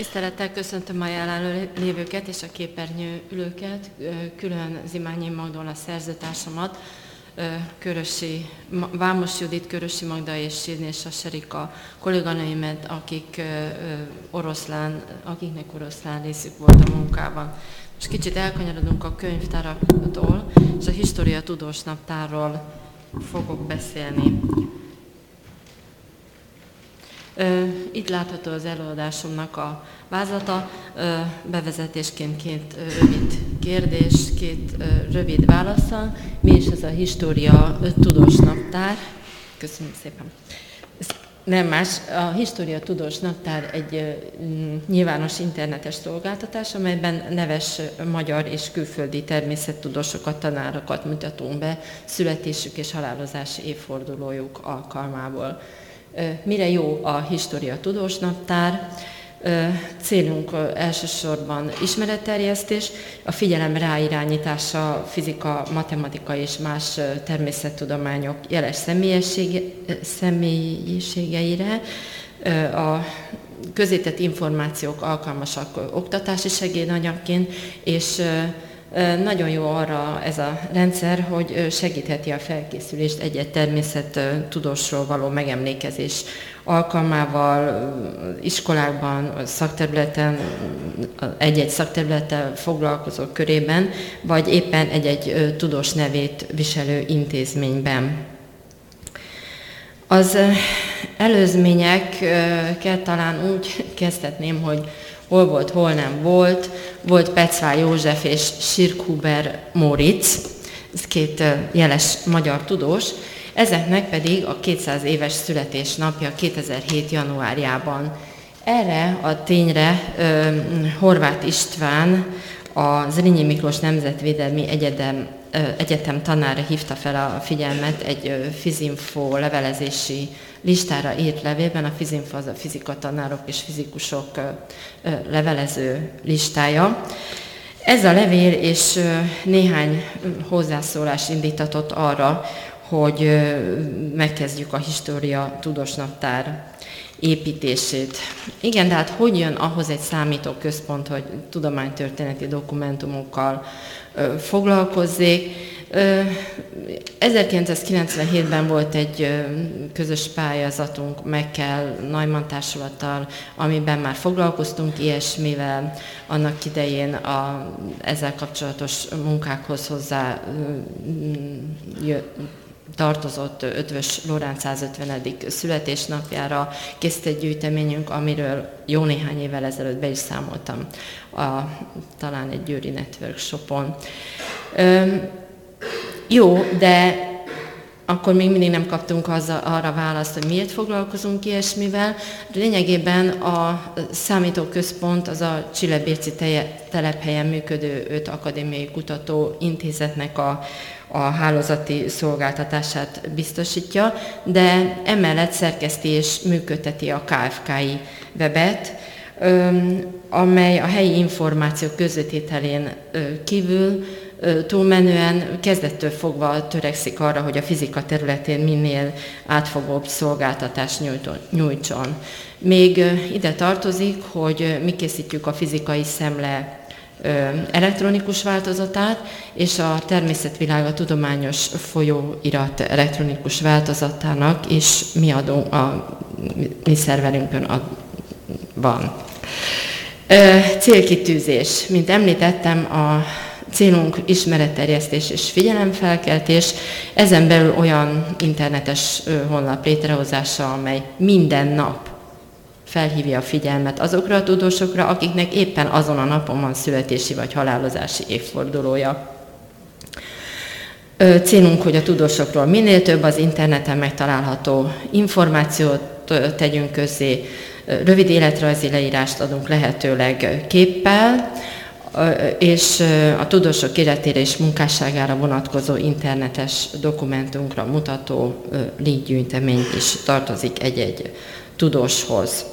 Tisztelettel köszöntöm a jelenlévőket és a képernyő ülőket, külön Zimányi Magdolna szerzőtársamat, Körösi, Vámos Judit, Körösi Magda és Sirnés Serika kolléganőimet, akiknek oroszlán részük volt a munkában. Most kicsit elkanyarodunk a könyvtáraktól, és a História Tudós Naptárról fogok beszélni. Itt látható az előadásomnak a vázlata, bevezetésként 2 rövid kérdés, 2 rövid válaszsal. Mi is ez a História Tudós Naptár? Köszönöm szépen. Ez nem más, a História Tudós Naptár egy nyilvános internetes szolgáltatás, amelyben neves magyar és külföldi természettudósokat, tanárokat mutatunk be születésük és halálozási évfordulójuk alkalmából. Mire jó a História Tudós Naptár? Célunk elsősorban ismeretterjesztés, a figyelem ráirányítása fizika, matematika és más természettudományok jeles személyiségeire, a közétett információk alkalmasak oktatási segédanyagként, és nagyon jó arra ez a rendszer, hogy segítheti a felkészülést egy-egy természettudósról való megemlékezés alkalmával, iskolákban, szakterületen, egy-egy szakterülettel foglalkozók körében, vagy éppen egy-egy tudós nevét viselő intézményben. Az előzményeket talán úgy kezdhetném, hogy hol volt, hol nem volt. Volt Peczvár József és Schirkhuber Móricz, ez 2 jeles magyar tudós, ezeknek pedig a 200 éves születésnapja 2007. januárjában. Erre a tényre Horváth István, a Zrínyi Miklós Nemzetvédelmi Egyetem tanára hívta fel a figyelmet egy Fizinfo levelezési listára írt levélben. A Fizinfo az a fizikatanárok és fizikusok levelező listája. Ez a levél és néhány hozzászólás indítatott arra, hogy megkezdjük a História Tudós Naptár építését. Igen, de hát hogy jön ahhoz egy számítóközpont, hogy tudománytörténeti dokumentumokkal foglalkozzék? 1997-ben volt egy közös pályázatunk Mekkel, Neumann társulattal, amiben már foglalkoztunk ilyesmivel, annak idején ezzel kapcsolatos munkákhoz hozzá tartozott Eötvös Loránd 150. születésnapjára készült egy gyűjteményünk, amiről jó néhány évvel ezelőtt be is számoltam talán egy győri networkshopon. Jó, de akkor még mindig nem kaptunk arra választ, hogy miért foglalkozunk ilyesmivel. Lényegében a számítóközpont az a Csillebérci telephelyen működő 5 akadémiai kutatóintézetnek a hálózati szolgáltatását biztosítja, de emellett szerkeszti és működteti a KFKI webet, amely a helyi információk közvetételén kívül túlmenően kezdettől fogva törekszik arra, hogy a fizika területén minél átfogóbb szolgáltatást nyújtson. Még ide tartozik, hogy mi készítjük a fizikai szemle elektronikus változatát, és a Természetvilága tudományos folyóirat elektronikus változatának is mi szerverünkön van. Célkitűzés. Mint említettem, a célunk ismeretterjesztés és figyelemfelkeltés, ezen belül olyan internetes honlap létrehozása, amely minden nap felhívja a figyelmet azokra a tudósokra, akiknek éppen azon a napon van születési vagy halálozási évfordulója. Célunk, hogy a tudósokról minél több az interneten megtalálható információt tegyünk közzé, rövid életrajzi leírást adunk lehetőleg képpel, és a tudósok életére és munkásságára vonatkozó internetes dokumentumra mutató linkgyűjtemény is tartozik egy-egy tudóshoz.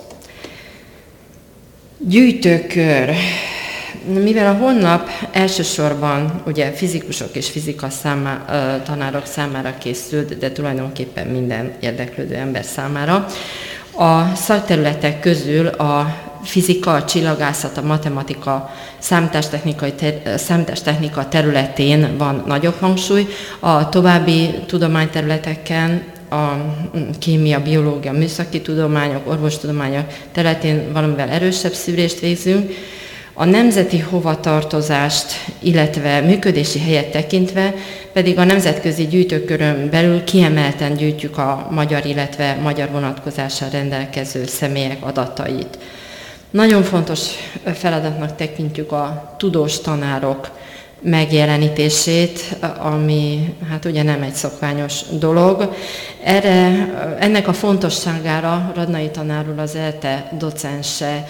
Gyűjtőkör. Mivel a honlap elsősorban ugye fizikusok és tanárok számára készült, de tulajdonképpen minden érdeklődő ember számára, a szakterületek közül a fizika, a csillagászat, a matematika, számítástechnika területén van nagyobb hangsúly, a további tudományterületeken, a kémia, biológia, műszaki tudományok, orvostudományok területén valamivel erősebb szűrést végzünk. A nemzeti hovatartozást, illetve működési helyet tekintve pedig a nemzetközi gyűjtőkörön belül kiemelten gyűjtjük a magyar, illetve magyar vonatkozással rendelkező személyek adatait. Nagyon fontos feladatnak tekintjük a tudós tanárok megjelenítését, ami hát ugye nem egy szokványos dolog. Ennek a fontosságára Radnai tanár úr, az ELTE docense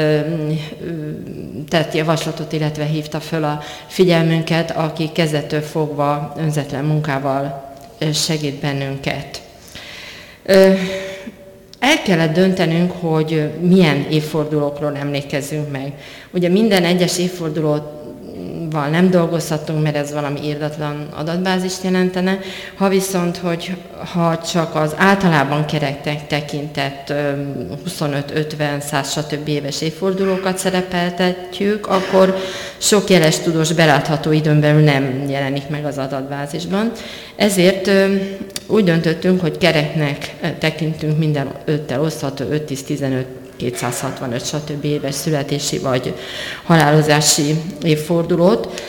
tett javaslatot, illetve hívta föl a figyelmünket, aki kezdettől fogva önzetlen munkával segít bennünket. El kellett döntenünk, hogy milyen évfordulókról emlékezzünk meg. Ugye minden egyes évfordulóval nem dolgozhatunk, mert ez valami irdatlan adatbázist jelentene, ha viszont, ha csak az általában kereknek tekintett 25, 50, 100 stb. Éves évfordulókat szerepeltetjük, akkor sok jeles tudós belátható időn belül nem jelenik meg az adatbázisban. Ezért úgy döntöttünk, hogy kereknek tekintünk minden 5-tel osztható 5, 10, 15, 265 stb. Éves születési vagy halálozási évfordulót.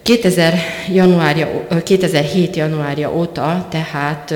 2007. januárja óta tehát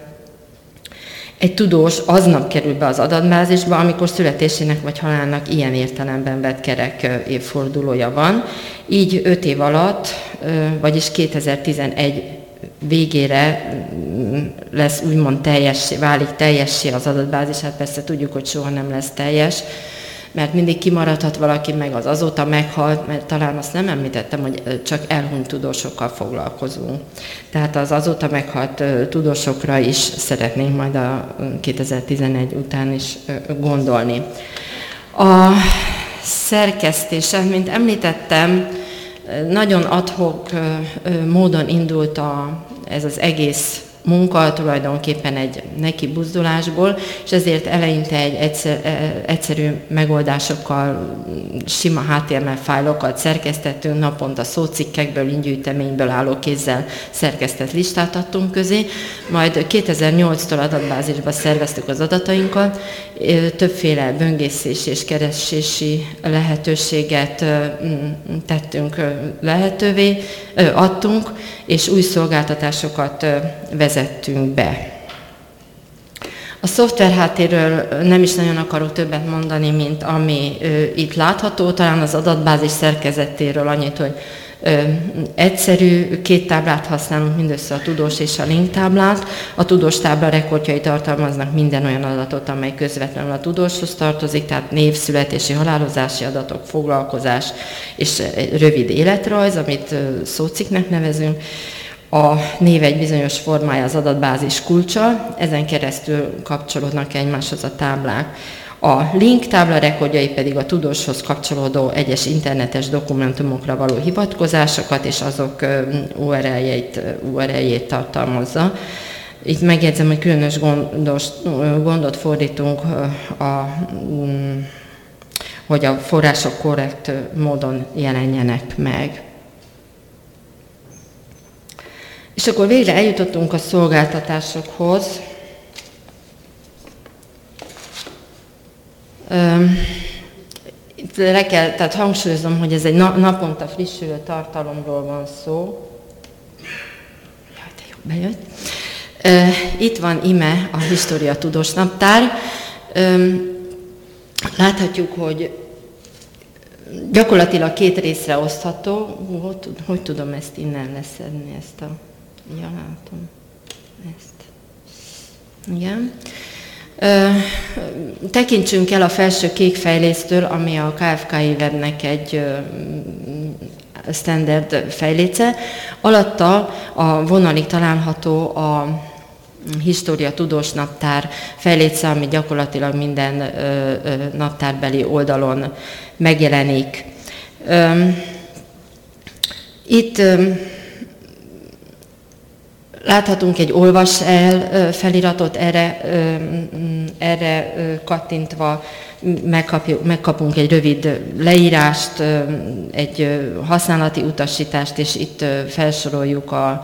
egy tudós aznap kerül be az adatbázisba, amikor születésének vagy halálnak ilyen értelemben vett kerek évfordulója van. Így 5 év alatt, vagyis 2011 végére lesz úgymond válik teljessé az adatbázis, hát persze tudjuk, hogy soha nem lesz teljes, mert mindig kimaradhat valaki, meg az azóta meghalt, mert talán azt nem említettem, hogy csak elhunyt tudósokkal foglalkozunk. Tehát az azóta meghalt tudósokra is szeretnénk majd a 2011 után is gondolni. A szerkesztése, mint említettem, nagyon ad hoc módon indult ez az egész munka, tulajdonképpen egy nekibuzdulásból, és ezért eleinte egy egyszerű megoldásokkal, sima HTML fájlokat szerkesztettünk, naponta szócikkekből, gyűjteményből álló kézzel szerkesztett listát adtunk közé, majd 2008-tól adatbázisba szerveztük az adatainkat, többféle böngészési és keresési lehetőséget tettünk lehetővé, adtunk, és új szolgáltatásokat vezettünk be. A szoftver háttérről nem is nagyon akarok többet mondani, mint ami itt látható, talán az adatbázis szerkezetéről annyit, hogy egyszerű, 2 táblát használunk, mindössze a tudós és a link táblát. A tudós tábla rekordjai tartalmaznak minden olyan adatot, amely közvetlenül a tudóshoz tartozik, tehát név, születési, halálozási adatok, foglalkozás és rövid életrajz, amit szócikknek nevezünk. A név egy bizonyos formája az adatbázis kulcsa, ezen keresztül kapcsolódnak egymáshoz a táblák. A link tábla rekordjai pedig a tudóshoz kapcsolódó egyes internetes dokumentumokra való hivatkozásokat és azok URL-jét tartalmazza. Itt megjegyzem, hogy különös gondot fordítunk, hogy a források korrekt módon jelenjenek meg. És akkor végre eljutottunk a szolgáltatásokhoz. Itt tehát hangsúlyozom, hogy ez egy naponta frissülő tartalomról van szó. Jaj, de jó, bejött. Itt van ime a História Tudós Naptár. Láthatjuk, hogy gyakorlatilag 2 részre osztható. Hogy tudom ezt innen leszedni, ezt a... Ja, látom. Ezt. Igen. Tekintsünk el a felső kék fejléctől, ami a KFKI webnek egy standard fejléce. Alatta a vonalig található a História Tudós Naptár fejléce, ami gyakorlatilag minden naptárbeli oldalon megjelenik. Itt láthatunk egy olvas el feliratot, erre kattintva megkapunk egy rövid leírást, egy használati utasítást, és itt felsoroljuk a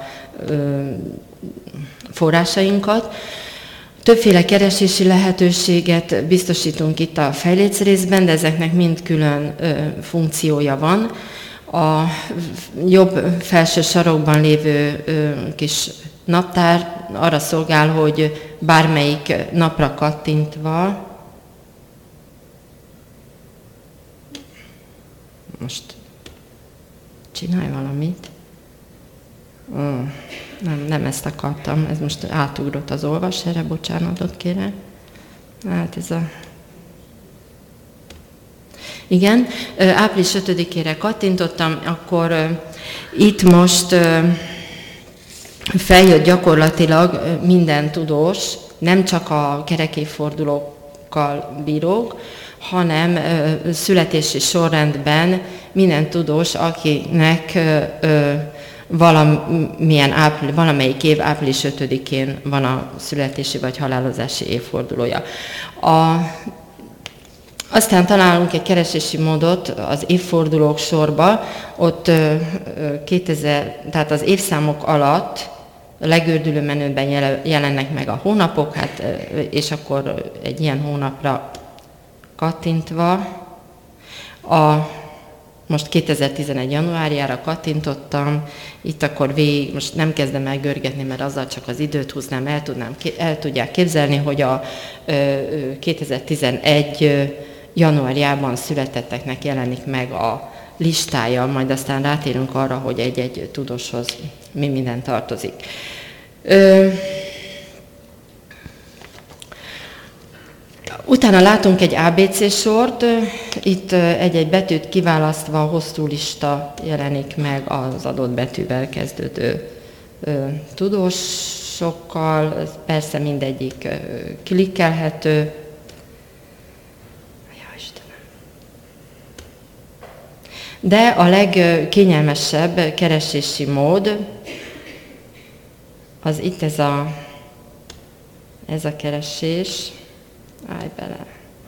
forrásainkat. Többféle keresési lehetőséget biztosítunk itt a fejlécrészben, de ezeknek mind külön funkciója van. A jobb felső sarokban lévő kis naptár arra szolgál, hogy bármelyik napra kattintva, most csinálj valamit. Nem ezt akartam, ez most átugrott az olvas, erre bocsánatot kérek. Hát ez a... Igen, április 5-ére kattintottam, akkor itt most feljött gyakorlatilag minden tudós, nem csak a kerekévfordulókkal bírók, hanem születési sorrendben minden tudós, akinek valamelyik év április 5-én van a születési vagy halálozási évfordulója. Aztán találunk egy keresési módot az évfordulók sorba, ott 2000, tehát az évszámok alatt a legördülő menüben jelennek meg a hónapok, hát, és akkor egy ilyen hónapra kattintva, most 2011. januárjára kattintottam, itt akkor végig, most nem kezdem el görgetni, mert azzal csak az időt húznám, el tudják képzelni, hogy a 2011. januárjában születetteknek jelenik meg a listája, majd aztán rátérünk arra, hogy egy-egy tudóshoz mi minden tartozik. Utána látunk egy ABC sort, itt egy-egy betűt kiválasztva hosszú lista jelenik meg az adott betűvel kezdődő tudósokkal, persze mindegyik klikkelhető. De a legkényelmesebb keresési mód, az itt ez a keresés, állj bele.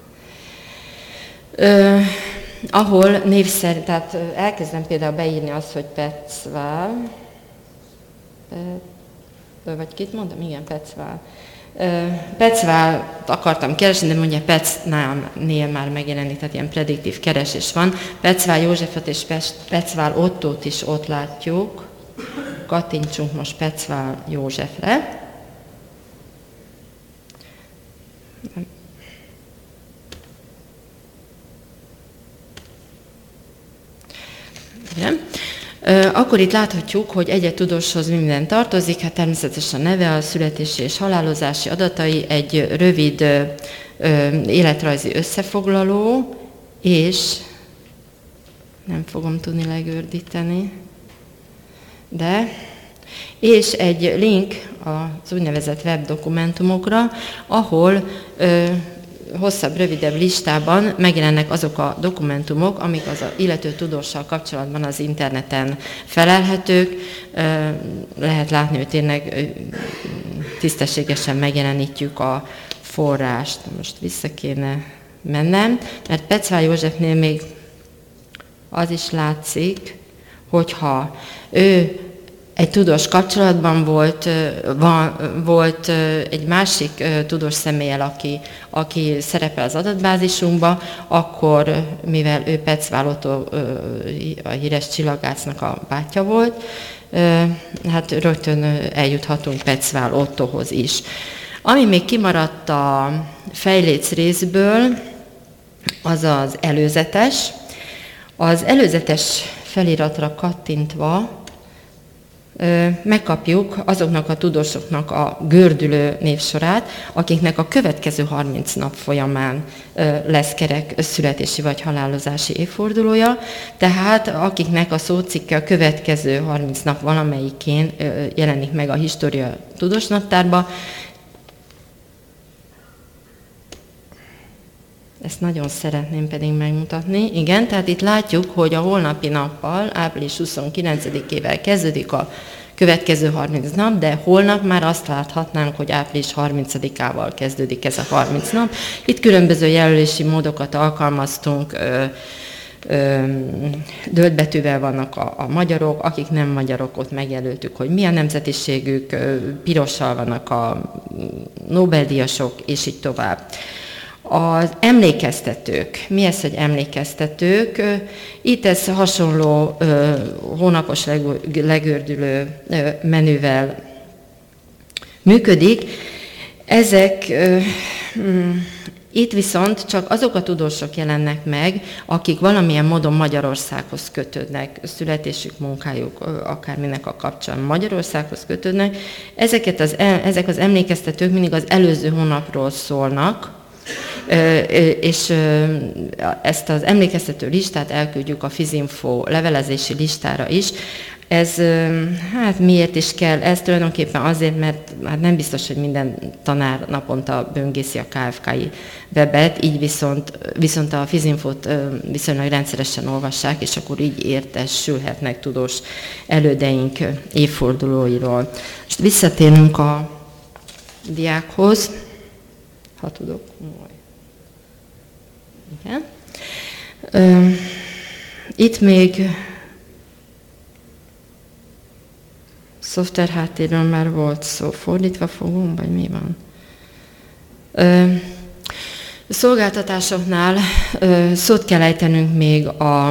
Ahol név szerint, tehát elkezdem például beírni azt, hogy Petzval, vagy kit mondom? Igen, Petzval. Petzvált akartam keresni, de mondja Petznél már megjelenik, tehát ilyen prediktív keresés van. Petzvál Józsefet és Petzvál Ottót is ott látjuk. Kattintsunk most Petzvál Józsefre. Igen. Akkor itt láthatjuk, hogy egy-egy tudóshoz minden tartozik, hát természetesen a neve, a születési és halálozási adatai, egy rövid életrajzi összefoglaló, és nem fogom tudni legördíteni, és egy link az úgynevezett webdokumentumokra, ahol hosszabb, rövidebb listában megjelennek azok a dokumentumok, amik az illető tudóssal kapcsolatban az interneten felelhetők. Lehet látni, hogy tényleg tisztességesen megjelenítjük a forrást. Most vissza kéne mennem, mert Petzvál Józsefnél még az is látszik, hogyha ő egy tudós kapcsolatban volt egy másik tudós személlyel, aki szerepel az adatbázisunkban, akkor, mivel ő Petzvál Ottó, a híres csillagásznak a bátyja volt, hát rögtön eljuthatunk Petzvál Ottóhoz is. Ami még kimaradt a fejléc részből, az az előzetes. Az előzetes feliratra kattintva megkapjuk azoknak a tudósoknak a gördülő névsorát, akiknek a következő 30 nap folyamán lesz kerek születési vagy halálozási évfordulója, tehát akiknek a szócikke a következő 30 nap valamelyikén jelenik meg a História tudósnaptárba. Ezt nagyon szeretném pedig megmutatni. Igen, tehát itt látjuk, hogy a holnapi nappal, április 29-ével kezdődik a következő 30 nap, de holnap már azt láthatnánk, hogy április 30-ával kezdődik ez a 30 nap. Itt különböző jelölési módokat alkalmaztunk, dölt-betűvel vannak a magyarok, akik nem magyarok, ott megjelöltük, hogy mi a nemzetiségük, pirossal vannak a Nobel-díjasok, és így tovább. Az emlékeztetők. Mi ez, hogy emlékeztetők? Itt ez hasonló hónapos legördülő menüvel működik. Ezek itt viszont csak azok a tudósok jelennek meg, akik valamilyen módon Magyarországhoz kötődnek, születésük, munkájuk, akárminek a kapcsán Magyarországhoz kötődnek. Ezek az emlékeztetők mindig az előző hónapról szólnak, és ezt az emlékeztető listát elküldjük a Fizinfo levelezési listára is. Ez, hát miért is kell? Ez tulajdonképpen azért, mert hát nem biztos, hogy minden tanár naponta böngészi a KFK-i webet, így viszont a Fizinfót viszonylag rendszeresen olvassák, és akkor így értesülhetnek tudós elődeink évfordulóiról. Most visszatérünk a diákhoz, ha tudok. Igen. Itt még szoftver háttérről már volt szó, fordítva fogunk, vagy mi van? Szolgáltatásoknál szót kell ejtenünk még a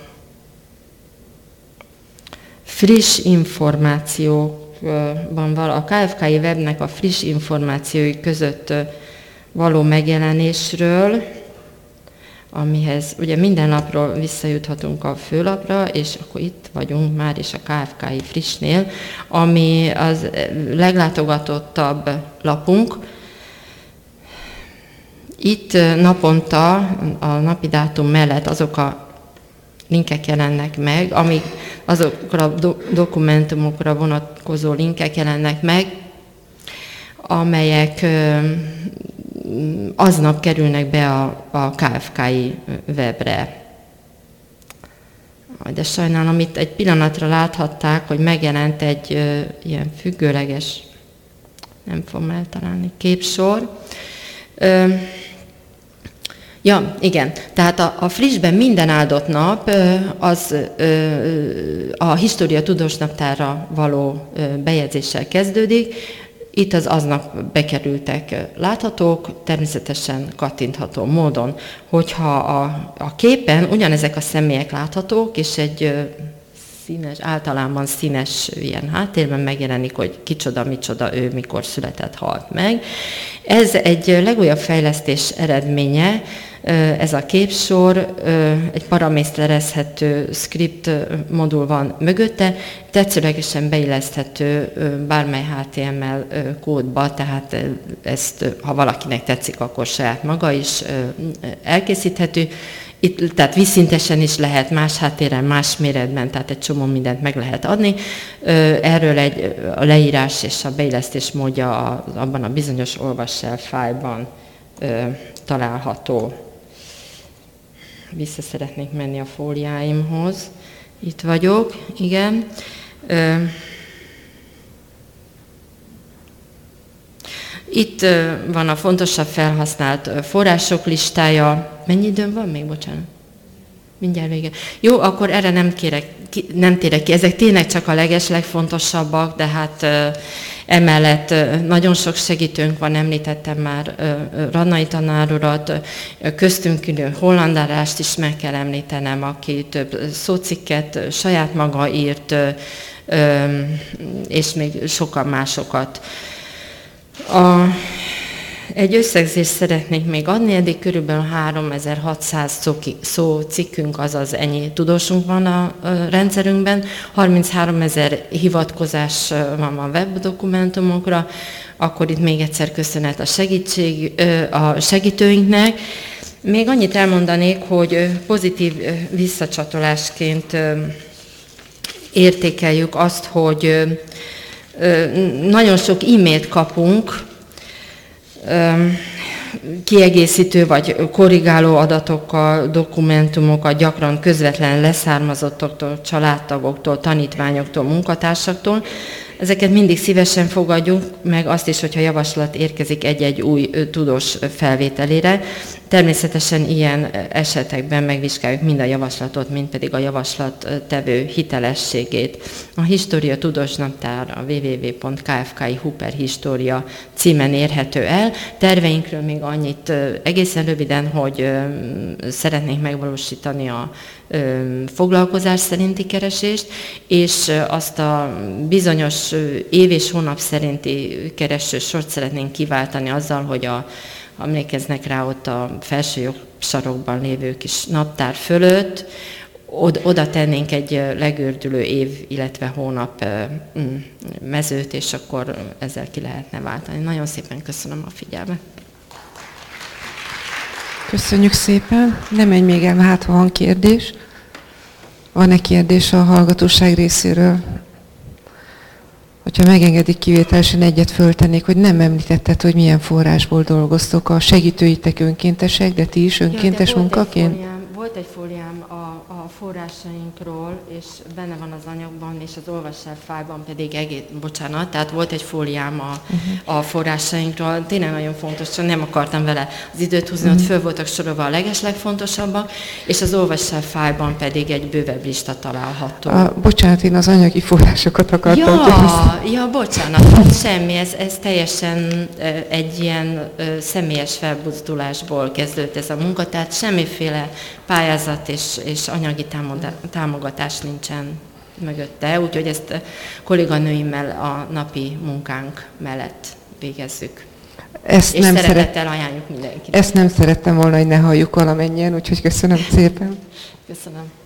friss információkban, a KFK-i webnek a friss információi között való megjelenésről, amihez ugye minden napról visszajuthatunk a főlapra, és akkor itt vagyunk már is a KFK-i frissnél, ami az leglátogatottabb lapunk. Itt naponta a napi dátum mellett azok a linkek jelennek meg, amik azokra a dokumentumokra vonatkozó linkek jelennek meg, amelyek aznap kerülnek be a KFK-i webre. De sajnálom, itt egy pillanatra láthatták, hogy megjelent egy ilyen függőleges, nem fogom eltalálni, képsor. Ja, igen. Tehát a frissben minden áldott nap az a História Tudós Naptárra való bejegyzéssel kezdődik. Itt az aznap bekerültek láthatók, természetesen kattintható módon. Hogyha a képen ugyanezek a személyek láthatók, és egy színes, általában színes ilyen háttérben megjelenik, hogy kicsoda, micsoda ő, mikor született, halt meg. Ez egy legújabb fejlesztés eredménye, ez a képsor, egy paraméterezhető script modul van mögötte, tetszőlegesen beilleszthető bármely HTML kódba, tehát ezt, ha valakinek tetszik, akkor saját maga is elkészíthető. Itt, tehát vízszintesen is lehet, más háttéren, más méretben, tehát egy csomó mindent meg lehet adni. Erről a leírás és a beillesztés módja abban a bizonyos olvass-el fájlban található. Vissza szeretnék menni a fóliáimhoz. Itt vagyok, igen. Itt van a fontosabb felhasznált források listája. Mennyi időm van még? Bocsánat. Mindjárt vége. Jó, akkor erre nem térek ki. Ezek tényleg csak a legfontosabbak, de hát emellett nagyon sok segítőnk van, említettem már Radnai tanár urat, köztünk ülő Holland Andrást is meg kell említenem, aki több szócikket saját maga írt, és még sokan másokat. Egy összegzést szeretnék még adni, eddig körülbelül 3600 szócikkünk, azaz ennyi tudósunk van a rendszerünkben, 33 000 hivatkozás van a webdokumentumokra, akkor itt még egyszer köszönet a segítőinknek. Még annyit elmondanék, hogy pozitív visszacsatolásként értékeljük azt, hogy nagyon sok e-mailt kapunk, kiegészítő vagy korrigáló adatokkal, dokumentumokat gyakran közvetlen leszármazottoktól, családtagoktól, tanítványoktól, munkatársaktól. Ezeket mindig szívesen fogadjuk, meg azt is, hogyha javaslat érkezik egy-egy új tudós felvételére. Természetesen ilyen esetekben megvizsgáljuk mind a javaslatot, mind pedig a javaslattevő hitelességét. A História Tudós Naptár a www.kfki.hu/história címen érhető el. Terveinkről még annyit egészen röviden, hogy szeretnénk megvalósítani a foglalkozás szerinti keresést, és azt a bizonyos év és hónap szerinti keresősort szeretnénk kiváltani azzal, hogy emlékeznek rá ott a felső jobb sarokban lévő kis naptár fölött, oda tennénk egy legördülő év, illetve hónap mezőt, és akkor ezzel ki lehetne váltani. Nagyon szépen köszönöm a figyelmet. Köszönjük szépen. Nem menj még el, hát ha van kérdés. Van-e kérdés a hallgatóság részéről? Hogyha megengedik, kivételesen egyet föltennék, hogy nem említetted, hogy milyen forrásból dolgoztok. A segítőitek önkéntesek, de ti is önkéntes munkaként? Volt egy fóliám a forrásainkról, és benne van az anyagban, és az olvassál fájban pedig tehát volt egy fóliám a forrásainkról. Tényleg nagyon fontos, csak nem akartam vele az időt húzni, ott föl voltak sorolva a legeslegfontosabbak, és az olvassál fájban pedig egy bővebb lista található. Bocsánat, én az anyagi forrásokat akartam. Ja, bocsánat, hát semmi, ez teljesen egy ilyen személyes felbuzdulásból kezdődött ez a munka, tehát semmiféle pályázat és anyagi támogatás nincsen mögötte, úgyhogy ezt kolléganőimmel a napi munkánk mellett végezzük. Ezt és nem szeretettel ajánljuk mindenkinek. Ezt nem szerettem volna, hogy ne halljuk valamennyien, úgyhogy köszönöm szépen. Köszönöm.